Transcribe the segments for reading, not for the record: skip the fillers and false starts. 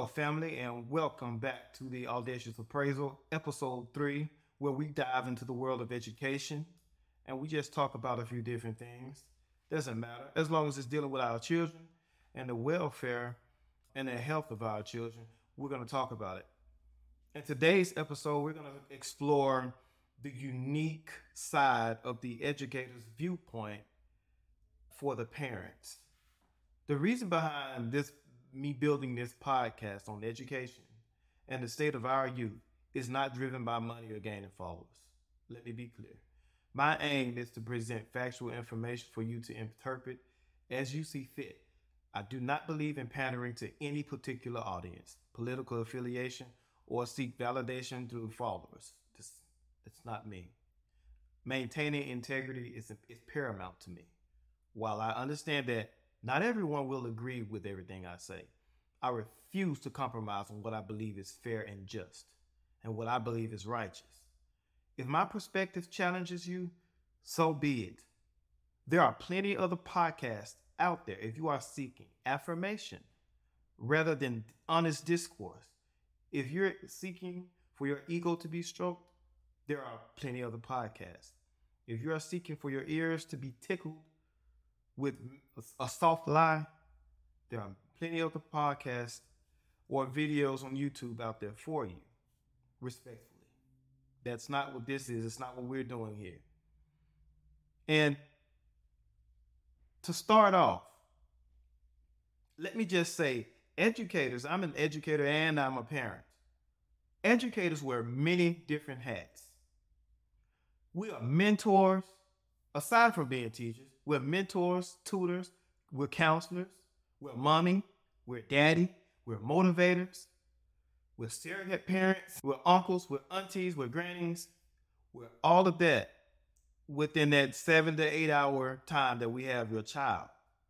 Hello, family, and welcome back to the Audacious Appraisal, episode 3, where we dive into the world of education and we just talk about a few different things. Doesn't matter, as long as it's dealing with our children and the welfare and the health of our children, we're going to talk about it. In today's episode, we're going to explore the unique side of the educator's viewpoint for the parents. The reason behind me building this podcast on education and the state of our youth is not driven by money or gaining followers. Let me be clear. My aim is to present factual information for you to interpret as you see fit. I do not believe in pandering to any particular audience, political affiliation, or seek validation through followers. It's not me. Maintaining integrity is paramount to me. While I understand that not everyone will agree with everything I say, I refuse to compromise on what I believe is fair and just, and what I believe is righteous. If my perspective challenges you, so be it. There are plenty other podcasts out there if you are seeking affirmation rather than honest discourse. If you're seeking for your ego to be stroked, there are plenty other podcasts. If you are seeking for your ears to be tickled with a soft lie, there are plenty of the podcasts or videos on YouTube out there for you, respectfully. That's not what this is. It's not what we're doing here. And to start off, let me just say, educators, I'm an educator and I'm a parent. Educators wear many different hats. We are mentors, aside from being teachers. We're mentors, tutors, we're counselors, we're mommy, we're daddy, we're motivators, we're surrogate parents, we're uncles, we're aunties, we're grannies, we're all of that within that 7 to 8 hour time that we have your child.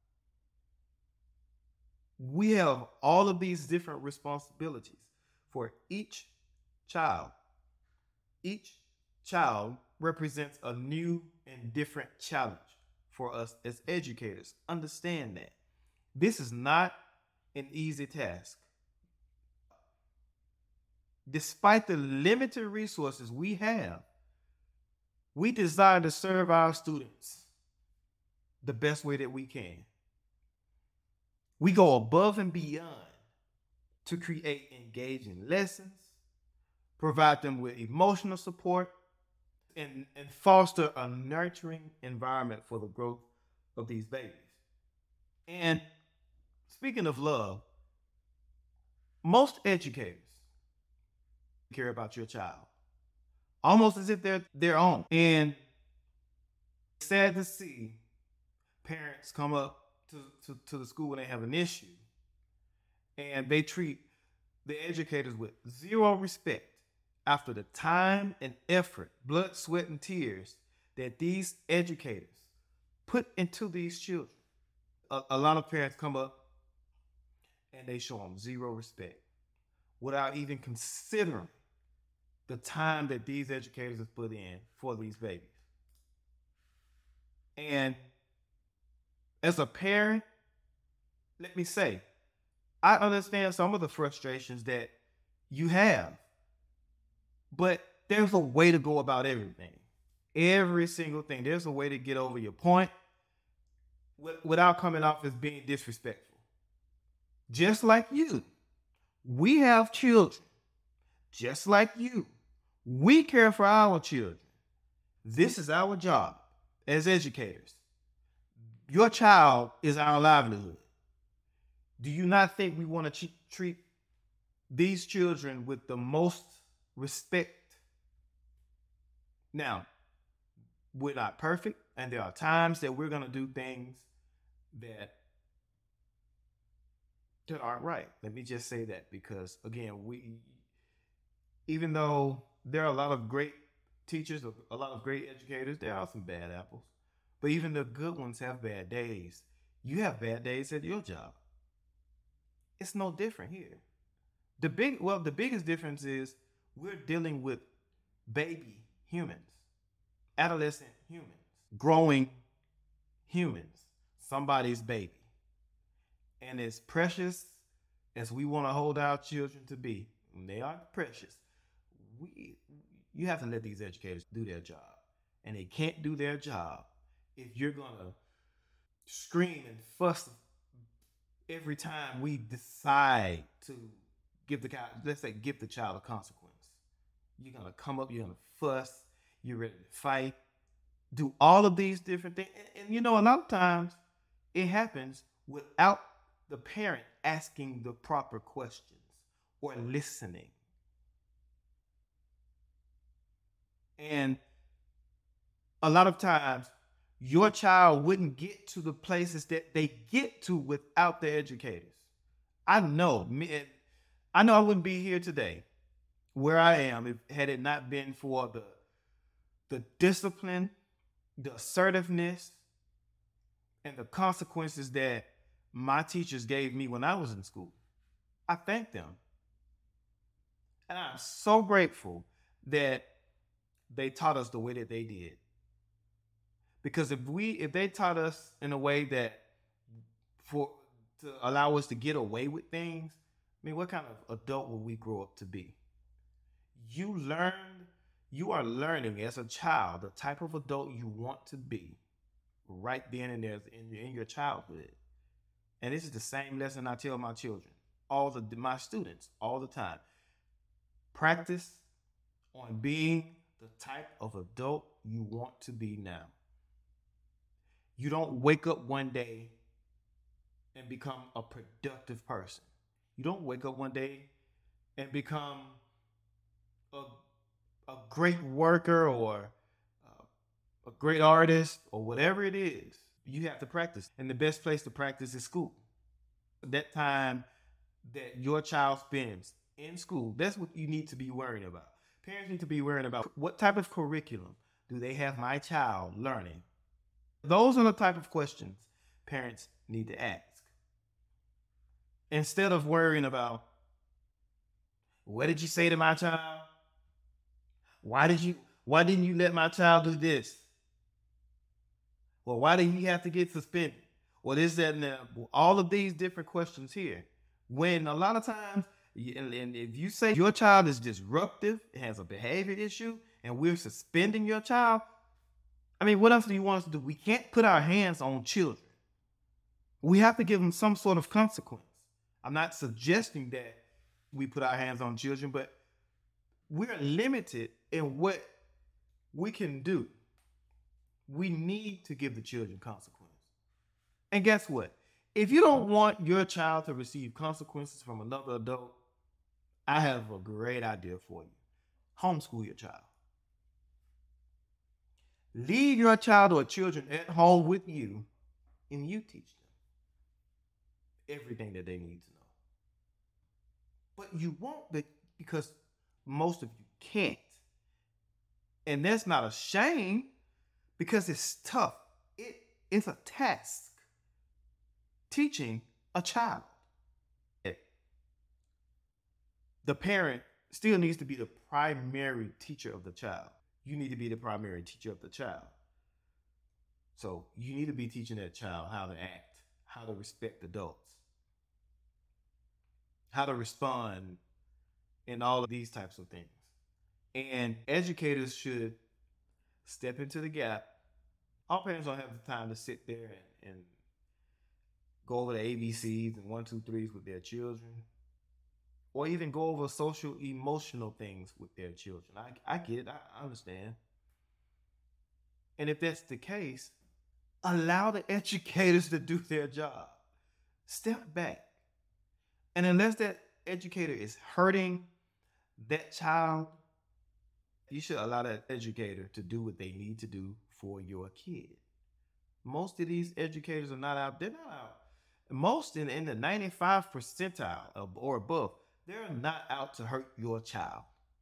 We have all of these different responsibilities for each child. Each child represents a new and different challenge for us as educators. Understand that. This is not an easy task. Despite the limited resources we have, we desire to serve our students the best way that we can. We go above and beyond to create engaging lessons, provide them with emotional support, and foster a nurturing environment for the growth of these babies. And speaking of love, most educators care about your child, almost as if they're their own. And it's sad to see parents come up to the school when they have an issue and they treat the educators with zero respect after the time and effort, blood, sweat, and tears that these educators put into these children. A lot of parents come up and they show them zero respect without even considering the time that these educators have put in for these babies. And as a parent, let me say, I understand some of the frustrations that you have, but there's a way to go about everything. Every single thing. There's a way to get over your point without coming off as being disrespectful. Just like you, we have children. Just like you, we care for our children. This is our job as educators. Your child is our livelihood. Do you not think we want to treat these children with the most respect? Now, we're not perfect, and there are times that we're going to do things that aren't right. Let me just say that, because again, even though there are a lot of great teachers, a lot of great educators, there are some bad apples. But even the good ones have bad days. You have bad days at your job. It's no different here. The biggest difference is we're dealing with baby humans, adolescent humans, growing humans, somebody's baby. And as precious as we want to hold our children to be, and they are precious, we you have to let these educators do their job. And they can't do their job if you're gonna scream and fuss every time we decide to give the guy, let's say, give the child a consequence. You're gonna come up, you're gonna fuss, you're ready to fight, do all of these different things. And you know, a lot of times it happens without the parent asking the proper questions or listening. And a lot of times your child wouldn't get to the places that they get to without the educators. I know me, I know I wouldn't be here today where I am if had it not been for the discipline, the assertiveness, and the consequences that my teachers gave me when I was in school. I thank them. And I'm so grateful that they taught us the way that they did. Because if they taught us in a way that for to allow us to get away with things, I mean, what kind of adult will we grow up to be? You learn, you are learning as a child the type of adult you want to be right then and there in your childhood. And this is the same lesson I tell my children, my students all the time. Practice on being the type of adult you want to be now. You don't wake up one day and become a productive person. You don't wake up one day and become a, a great worker or a great artist or whatever it is. You have to practice. And the best place to practice is school. That time that your child spends in school, that's what you need to be worrying about. Parents need to be worrying about what type of curriculum do they have my child learning? Those are the type of questions parents need to ask. Instead of worrying about, what did you say to my child? Why didn't you let my child do this? Well, why did he have to get suspended? What is that now? All of these different questions here. When a lot of times, and if you say your child is disruptive, has a behavior issue, and we're suspending your child, I mean, what else do you want us to do? We can't put our hands on children. We have to give them some sort of consequence. I'm not suggesting that we put our hands on children, but we're limited in what we can do. We need to give the children consequence. And guess what? If you don't want your child to receive consequences from another adult, I have a great idea for you. Homeschool your child. Leave your child or children at home with you, and you teach them everything that they need to know. But you won't because most of you can't. And that's not a shame because it's tough. It's a task teaching a child. The parent still needs to be the primary teacher of the child. You need to be the primary teacher of the child. So you need to be teaching that child how to act, how to respect adults, how to respond, and all of these types of things. And educators should step into the gap. All parents don't have the time to sit there and go over the ABCs and 1, 2, 3s with their children, or even go over social emotional things with their children. I get it. I understand. And if that's the case, allow the educators to do their job. Step back. And unless that educator is hurting that child, you should allow that educator to do what they need to do for your kid. Most of these educators are not out. They're not out. Most in the 95 percentile or above, they're not out to hurt your child.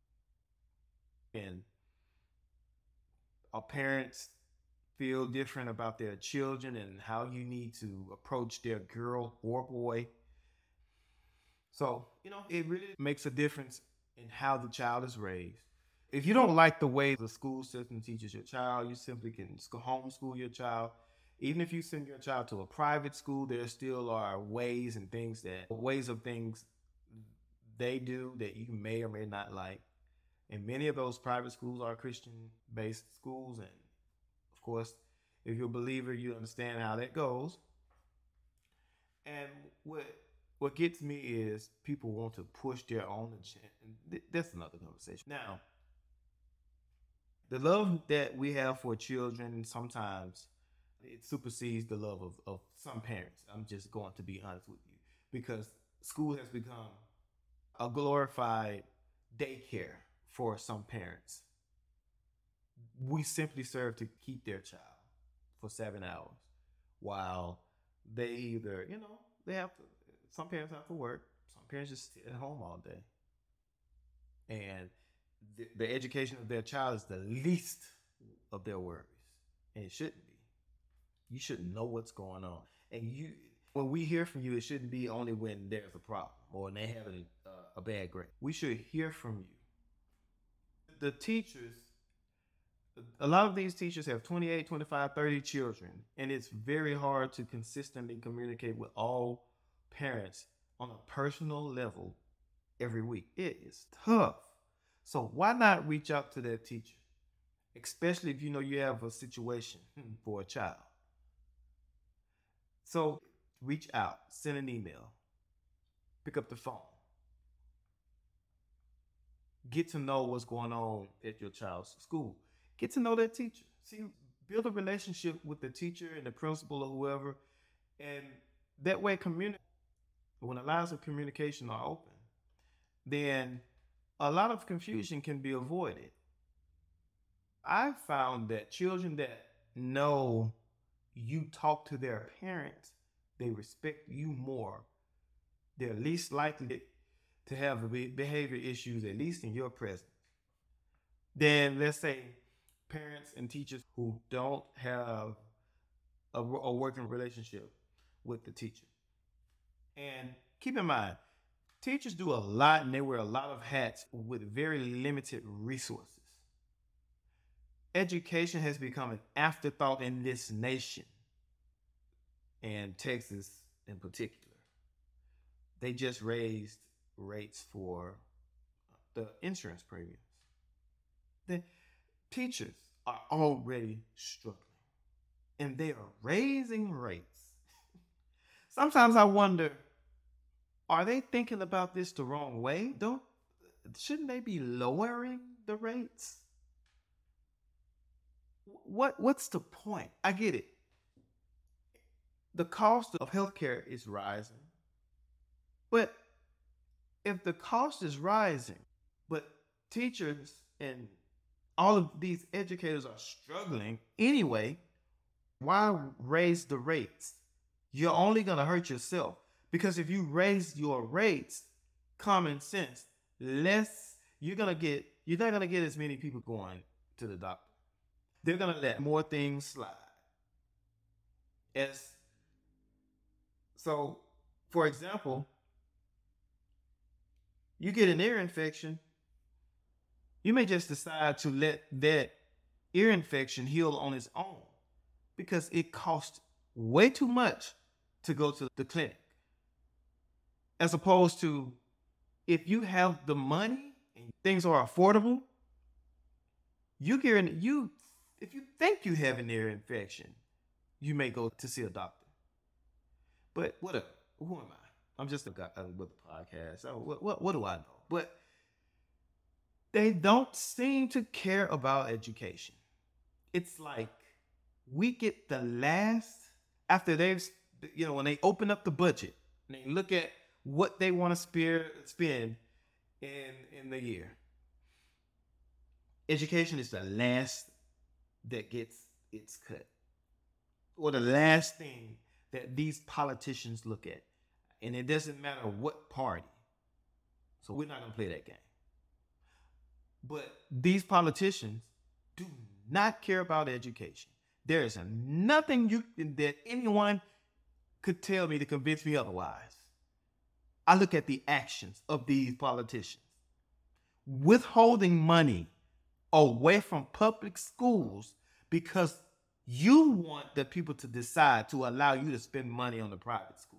And our parents feel different about their children and how you need to approach their girl or boy. So, it really makes a difference in how the child is raised. If you don't like the way the school system teaches your child, you simply can homeschool your child. Even if you send your child to a private school, there still are ways and ways of things they do that you may or may not like. And many of those private schools are Christian based schools. And of course, if you're a believer, you understand how that goes. And what gets me is people want to push their own agenda. That's another conversation. Now, the love that we have for children sometimes it supersedes the love of some parents. I'm just going to be honest with you because school has become a glorified daycare for some parents. We simply serve to keep their child for 7 hours while they either, they have to, some parents have to work, some parents just sit at home all day. And the education of their child is the least of their worries. And it shouldn't be. You should know what's going on. And when we hear from you, it shouldn't be only when there's a problem or when they have a bad grade. We should hear from you. The teachers, a lot of these teachers have 28, 25, 30 children, and it's very hard to consistently communicate with all parents on a personal level every week. It is tough. So why not reach out to that teacher, especially if you know you have a situation for a child? So reach out, send an email, pick up the phone, get to know what's going on at your child's school. Get to know that teacher. See, build a relationship with the teacher and the principal or whoever, and that way when the lines of communication are open, then a lot of confusion can be avoided. I found that children that know you talk to their parents, they respect you more. They're least likely to have behavior issues, at least in your presence, than, let's say, parents and teachers who don't have a working relationship with the teacher. And keep in mind, teachers do a lot and they wear a lot of hats with very limited resources. Education has become an afterthought in this nation, and Texas in particular. They just raised rates for the insurance premiums. The teachers are already struggling, and they are raising rates. Sometimes I wonder, are they thinking about this the wrong way? Shouldn't they be lowering the rates? What's the point? I get it. The cost of healthcare is rising. But if the cost is rising, but teachers and all of these educators are struggling anyway, why raise the rates? You're only going to hurt yourself. Because if you raise your rates, common sense, you're not going to get as many people going to the doctor. They're going to let more things slide. So, for example, you get an ear infection, you may just decide to let that ear infection heal on its own because it costs way too much to go to the clinic. As opposed to if you have the money and things are affordable, if you think you have an ear infection, you may go to see a doctor. But whatever, who am I? I'm just a guy with a podcast. So what do I know? But they don't seem to care about education. It's like we get the last, after when they open up the budget and they look at what they want to spend in the year. Education is the last that gets its cut, or the last thing that these politicians look at. And it doesn't matter what party. So we're not going to play that game. But these politicians do not care about education. There is nothing that anyone could tell me to convince me otherwise. I look at the actions of these politicians. Withholding money away from public schools because You want the people to decide to allow you to spend money on the private schools.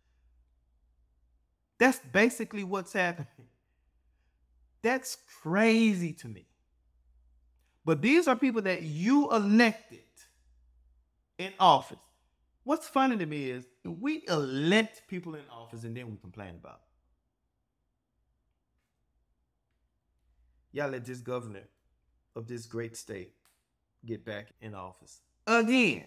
That's basically what's happening. That's crazy to me. But these are people that you elected in office. What's funny to me is we elect people in office and then we complain about it. Y'all let this governor of this great state get back in office again.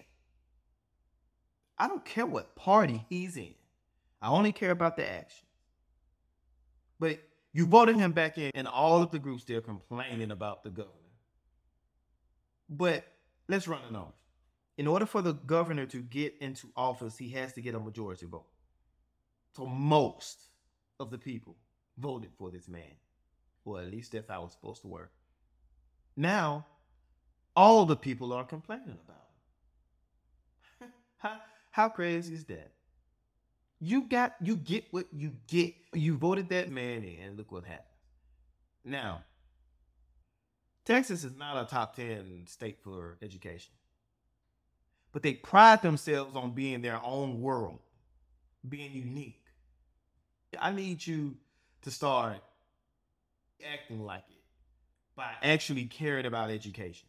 I don't care what party he's in. I only care about the action. But you voted him back in, and all of the groups they're complaining about the governor. But let's run the numbers. In order for the governor to get into office, he has to get a majority vote. So most of the people voted for this man. Well, at least that's how it's supposed to work. Now, all the people are complaining about it. How crazy is that? You get what you get. You voted that man in, and look what happened. Now, Texas is not a top 10 state for education, but they pride themselves on being their own world, being unique. I need you to start acting like it by actually caring about education,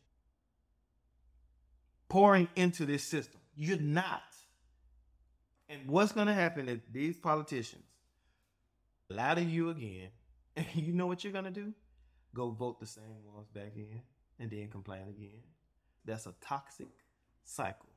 pouring into this system. You're not. And what's going to happen is these politicians lie to you again, and you know what you're going to do? Go vote the same ones back in and then complain again. That's a toxic cycle.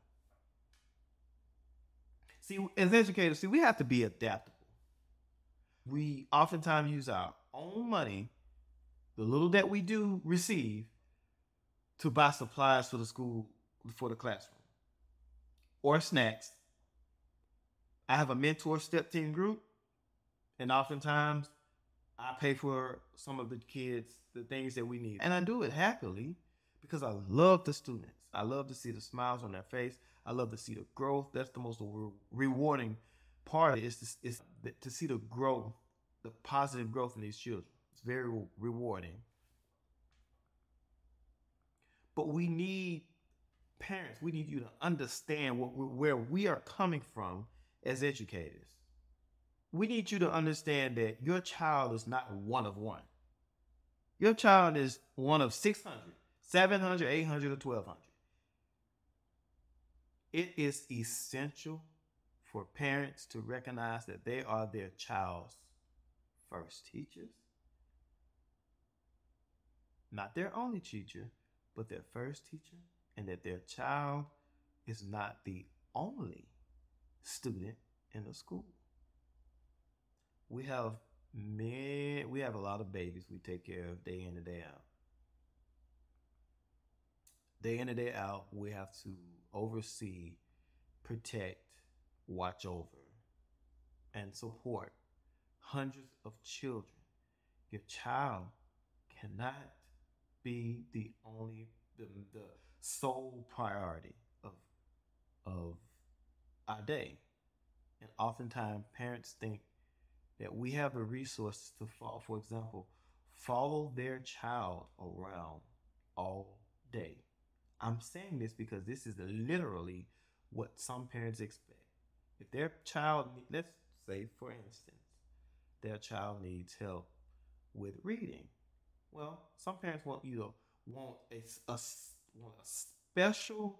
See, as educators, we have to be adaptable. We oftentimes use our own money, the little that we do receive, to buy supplies for the school, for the classroom, or snacks. I have a mentor step team group, and oftentimes I pay for some of the kids the things that we need. And I do it happily because I love the students. I love to see the smiles on their face. I love to see the growth. That's the most rewarding part is to see the growth, the positive growth in these children. It's very rewarding. But we need parents, we need you to understand where we are coming from as educators. We need you to understand that your child is not one of one. Your child is one of 600, 700, 800, or 1,200. It is essential for parents to recognize that they are their child's first teachers. Not their only teacher, but their first teacher, and that their child is not the only student in the school. We have a lot of babies we take care of day in and day out. Day in and day out, we have to oversee, protect, watch over, and support hundreds of children. Your child cannot be the sole priority of our day. And oftentimes parents think that we have the resources to follow, for example, follow their child around all day. I'm saying this because this is literally what some parents expect. If their child, let's say for instance, their child needs help with reading. Well, some parents want a special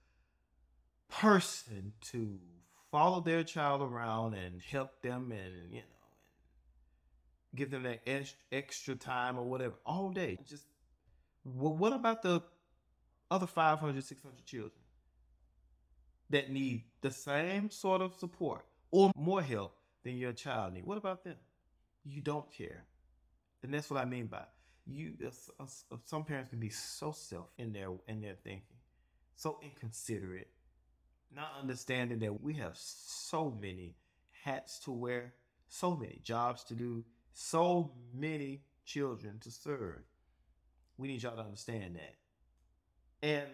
person to follow their child around and help them and give them that extra time or whatever all day. Just what about the other 500, 600 children that need the same sort of support or more help than your child needs? What about them? You don't care. And that's what I mean by some parents can be so self in their thinking, so inconsiderate, not understanding that we have so many hats to wear, so many jobs to do, so many children to serve. We need y'all to understand that. And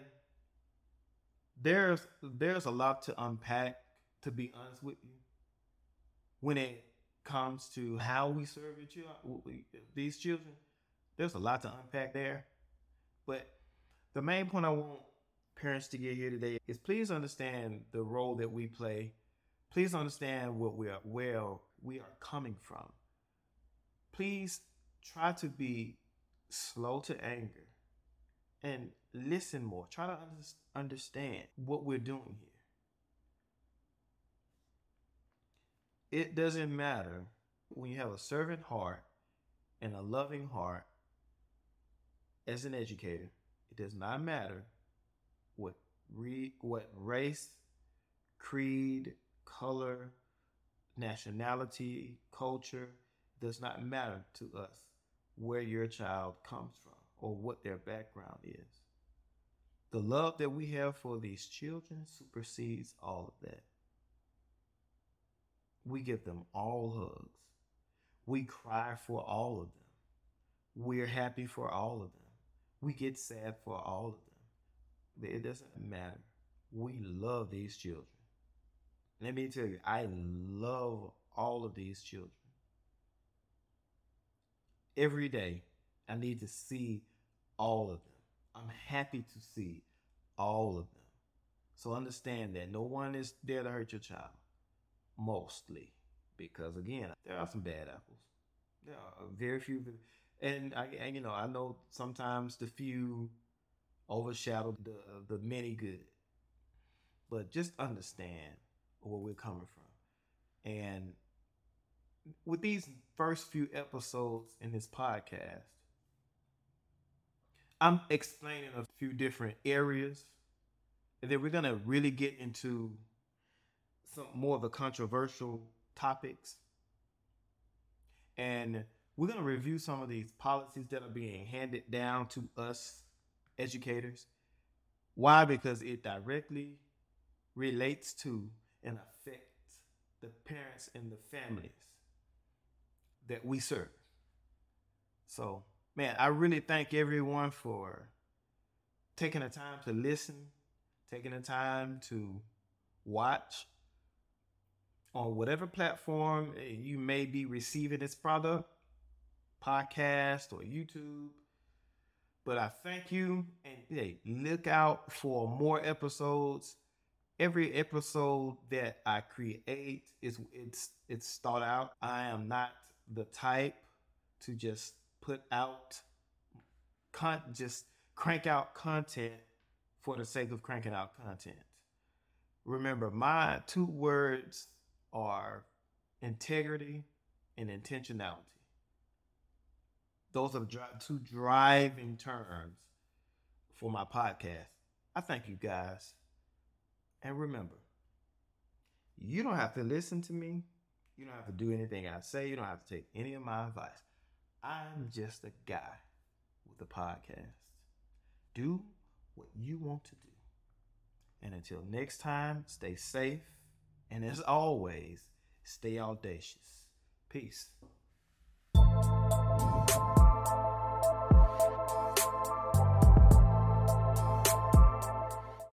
there's a lot to unpack, to be honest with you, when it comes to how we serve these children. There's a lot to unpack there. But the main point I want parents to get here today is please understand the role that we play. Please understand where we are coming from. Please try to be slow to anger and listen more. Try to understand what we're doing here. It doesn't matter when you have a servant heart and a loving heart as an educator. It does not matter what race, creed, color, nationality, culture, does not matter to us where your child comes from or what their background is. The love that we have for these children supersedes all of that. We give them all hugs. We cry for all of them. We're happy for all of them. We get sad for all of them. It doesn't matter. We love these children. Let me tell you, I love all of these children. Every day, I need to see all of them. I'm happy to see all of them. So understand that no one is there to hurt your child. Mostly. Because again, there are some bad apples. There are very few. And I know sometimes the few overshadow the many good. But just understand where we're coming from. And with these first few episodes in this podcast, I'm explaining a few different areas. And then we're going to really get into some more of the controversial topics. And we're going to review some of these policies that are being handed down to us educators. Why? Because it directly relates to and affects the parents and the families that we serve. So, man, I really thank everyone for taking the time to listen, taking the time to watch on whatever platform you may be receiving this product, podcast or YouTube. But I thank you, and hey, look out for more episodes. Every episode that I create it's thought out. I am not the type to just put out just crank out content for the sake of cranking out content. Remember, my two words are integrity and intentionality. Those are two driving terms for my podcast. I thank you guys. And remember, you don't have to listen to me. You don't have to do anything I say. You don't have to take any of my advice. I'm just a guy with a podcast. Do what you want to do. And until next time, stay safe. And as always, stay audacious. Peace.